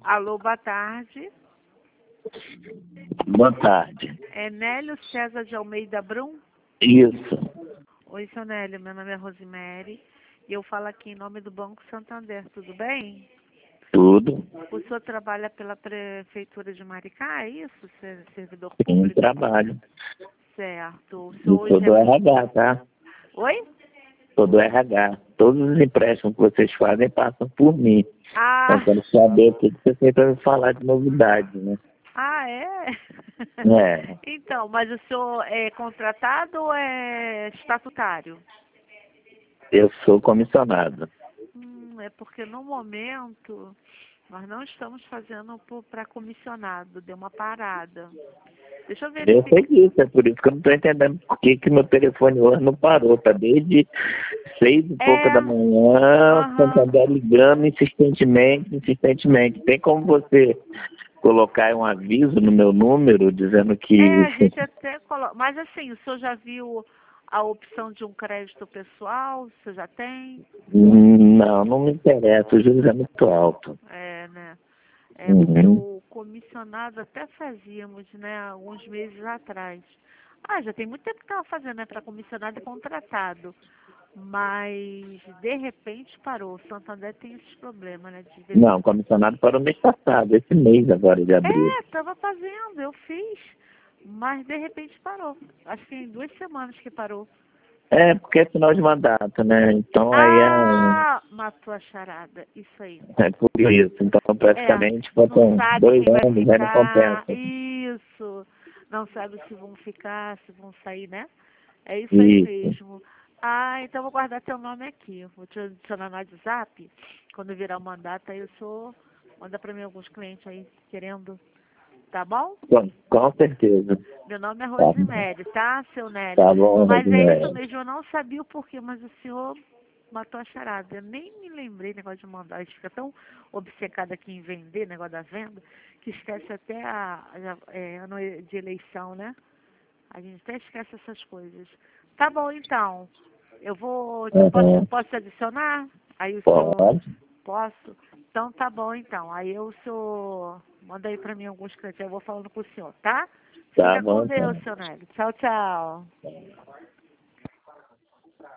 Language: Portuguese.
Alô, boa tarde. Boa tarde. É Nélio César de Almeida Brum? Isso. Oi, seu Nélio, meu nome é Rosemary e eu falo aqui em nome do Banco Santander, tudo bem? Tudo. O senhor trabalha pela Prefeitura de Maricá, é isso? Servidor Tem público? trabalho. Certo. O E senhor hoje todo RH, tá? Oi? Todo RH. Todos os empréstimos que vocês fazem passam por mim. Ah, Eu quero saber o que você tem para me falar de novidade, né? é? É. Então, mas o senhor é contratado ou é estatutário? Eu sou comissionado. É porque no momento nós não estamos fazendo para comissionado, deu uma parada. Deixa eu Eu verificar. sei disso, é por isso que eu não estou entendendo por que meu telefone hoje não parou. Tá desde 6h pouca da manhã, o Aham. Santander ligando insistentemente. Tem como você colocar um aviso no meu número dizendo que... A gente até coloca. Mas assim, o senhor já viu a opção de um crédito pessoal? O senhor já tem? Não, não me interessa, o juros é muito alto. É, né? É porque Uhum. o comissionado até fazíamos, né, alguns meses atrás. Já tem muito tempo que estava fazendo, né, para comissionado e contratado. Mas, de repente, parou. O Santander tem esses problemas, né? De vez em... Não, comissionado para o mês passado, esse mês agora de abril. Estava fazendo, eu fiz. Mas, de repente, parou. Acho que tem 2 semanas que parou. É, porque é final de mandato, né? Então aí Matou a charada. Isso aí. é por isso. Então praticamente Não faltam sabe 2 quem vai anos, já não ficar. compensa. Isso. Não sabe se vão ficar, se vão sair, né? É isso aí Isso. mesmo. Então vou guardar teu nome aqui. Vou te adicionar no WhatsApp. Quando virar o mandato, aí o senhor manda para mim alguns clientes aí querendo. Tá bom? Com certeza. Meu nome é Tá, Rosemary, tá, seu Nélio? tá bom, Mas é isso Rodinei. mesmo, eu não sabia o porquê, mas o senhor matou a charada. Eu nem me lembrei negócio de mandar. A gente fica tão obcecado aqui em vender, negócio da venda, que esquece até ano de eleição, né? A gente até esquece essas coisas. Tá bom, então. Eu vou. Uhum. Posso te adicionar? Aí o senhor. Pode. Posso? Então tá bom, então. Aí o senhor manda aí pra mim alguns clientes. Eu vou falando com o senhor, tá? Tá Fica bom, com Deus, então. seu Nélio. Tchau, tchau.